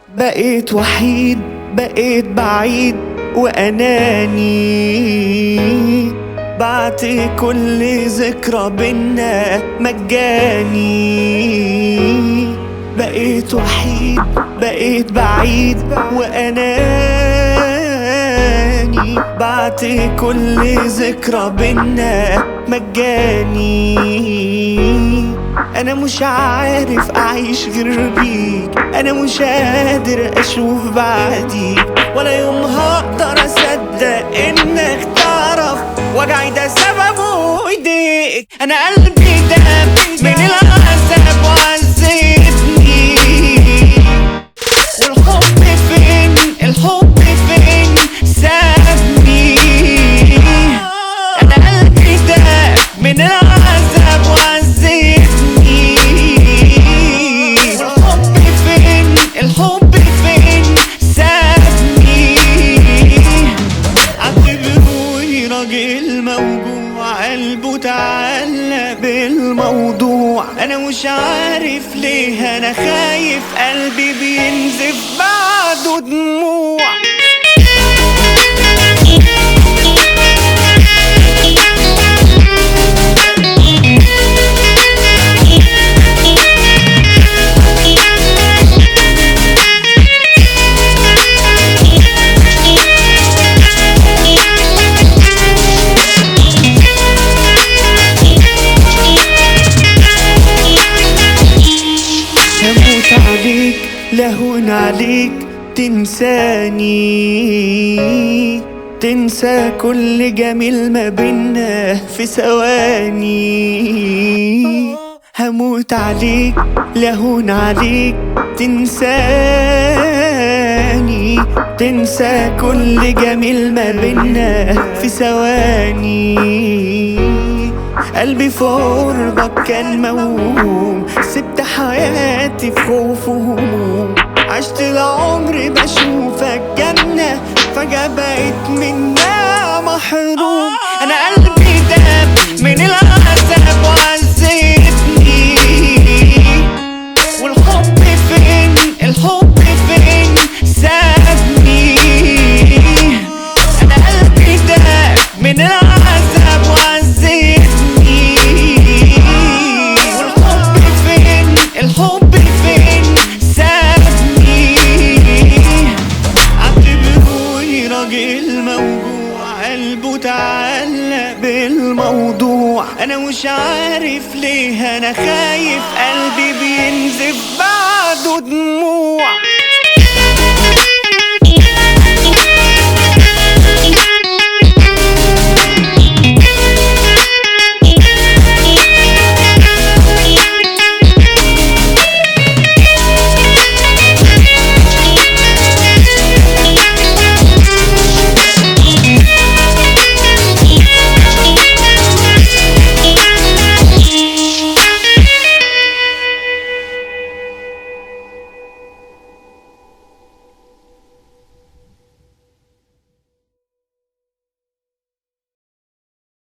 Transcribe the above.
بقيت وحيد، بقيت بعيد وأناني، بعت كل ذكرى بينا مجاني. بقيت وحيد، بقيت بعيد وأناني، بعت كل ذكرى بينا مجاني. أنا مش عارف أعيش غير بيك، أنا مش قادر أشوف بعديك، ولا يوم هقدر أصدق إنك تعرف وجعي ده سببه إيديك. أنا قلبي داب من العذاب وعذبني، والحب فين، الحب فين سابني. أنا قلبي داب من العذاب وعذبني، والحب فين، الحب فين سابني. اعتبروني راجل موجوع، قلبه تعلق بالموضوع. انا مش عارف ليه انا خايف، قلبي بينزف بعده دموع. عليك لهون عليك تنساني، تنسى كل جميل ما بينا في ثواني. هموت عليك لهون عليك تنساني، تنسى كل جميل ما بينا في ثواني. قلبي في قربك كان موهوم، سبت حياتي في خوف وهموم. عشت العمر بشوفك جنة، فجأة بقيت منها محروم. أنا قلبي داب من العذاب وعذبني، والحب فين، الحب فين سابني. أنا قلبي داب من العذاب وعذبني، الحب فين سابني. اعتبروني راجل موجوع، قلبه تعلق بالموضوع. انا مش عارف ليه انا خايف، قلبي بينزف بعده دموع.